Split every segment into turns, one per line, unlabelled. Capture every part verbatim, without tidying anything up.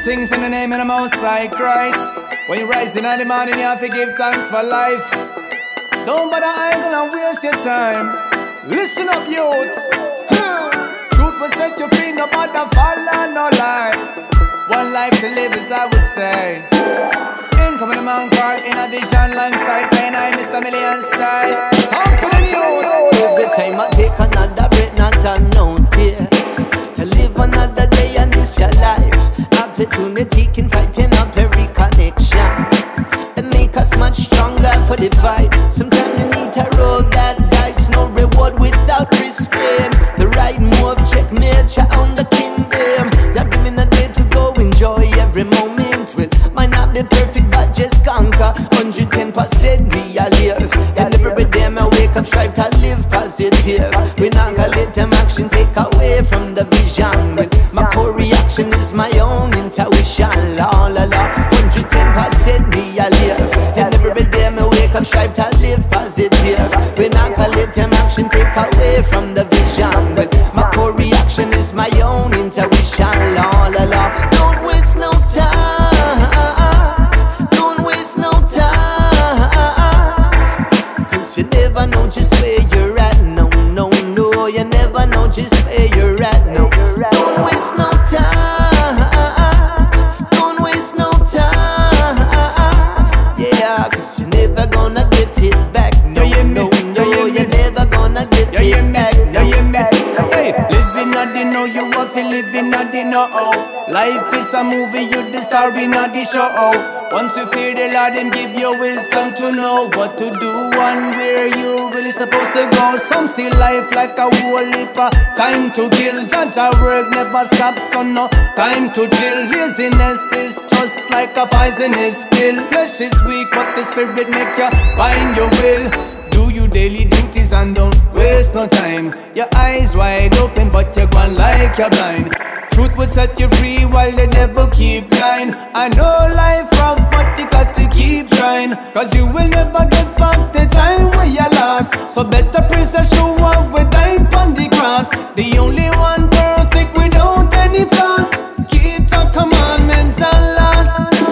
things in the name of the Most High Christ. When you rise in the morning, you have to give thanks for life. Don't bother, I ain't gonna waste your time. Listen up, youth. Truth will set you free, no matter follow, no lie. One life to live, as I would say. Incoming the Mount Carl in addition, alongside when I Mister Million style. Talk to the youth.
Every time I take another breath, not a notice. To live another day and this your life. Opportunity can tighten up every connection and make us much stronger for the fight. Sometimes you need to roll that dice, no reward without risking. The right move, checkmate, you own the kingdom. You give me a day to go enjoy every moment. Well, might not be perfect, but just conquer. one hundred ten percent we are live. And every day I wake up, strive to live positive. We not gonna let them action take away from the vision. Well, my core reaction is my own intuition. La la la, one hundred ten percent we are live. And every day I wake up, strive to live positive. We not gonna let them action take away from the vision. Well, my core reaction is my own intuition. La la la, don't waste no time. Don't waste no time. Cause you never know just where you're at. No, no, no, you never know just where you're at. No, don't waste no time. Don't waste no time. Yeah, cause you're never gonna get it back. No, no, no, you're never gonna get it back. No,
hey, living at the know, you have to live in at the know. Life is a movie, you the star in at the show. Once you fear the Lord, Him give you wisdom to know what to do and where you really supposed to go. Some see life like a whole heap of time to kill. Judge our work never stops, so no time to chill. Laziness is just like a poisonous pill. Flesh is weak, but the spirit make you find your will. Do your daily duties and don't waste no time. Your eyes wide open, but you're gone like you're blind. Truth will set you free while the devil keep blind. I know life rough, but you got to keep trying. Cause you will never get back the time where you lost. So better praise and show up with dying on the cross. The only one perfect without any flaws. Keep your commandments and laws.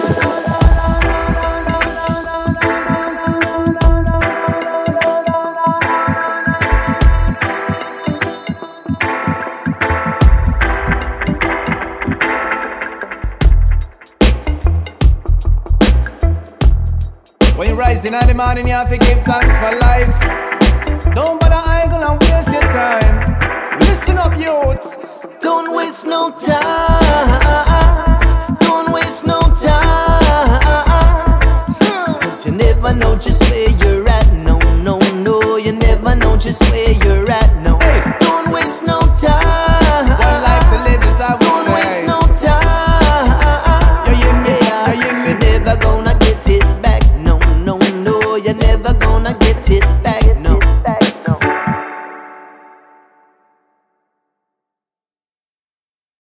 When you rise in the morning, you have to give thanks for life. Don't bother, I ain't gonna waste your time. Listen up, youth.
Don't waste no time. Don't waste no time. Cause you never know just where you're at. No, no, no, you never know just where you're at. No, don't waste no time.
One life to live is I would
Don't
say.
waste no time.
Yeah, yeah,
yeah,
yeah, yeah.
you're never gonna get it back. No, no, no, you're never